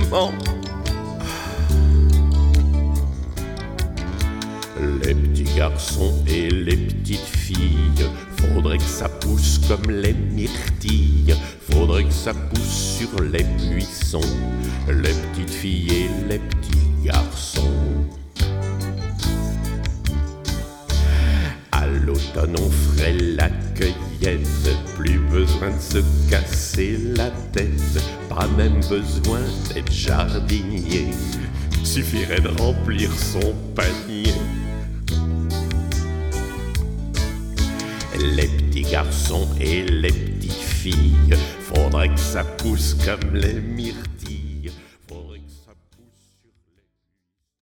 Bon. Les petits garçons et les petites filles, faudrait que ça pousse comme les myrtilles, faudrait que ça pousse sur les buissons, les petites filles et les petits garçons. À l'automne on ferait la cueillette, plus besoin de se casser la tête, pas même besoin d'être jardinier, suffirait de remplir son panier. Les petits garçons et les petites filles, faudrait que ça pousse comme les myrtilles,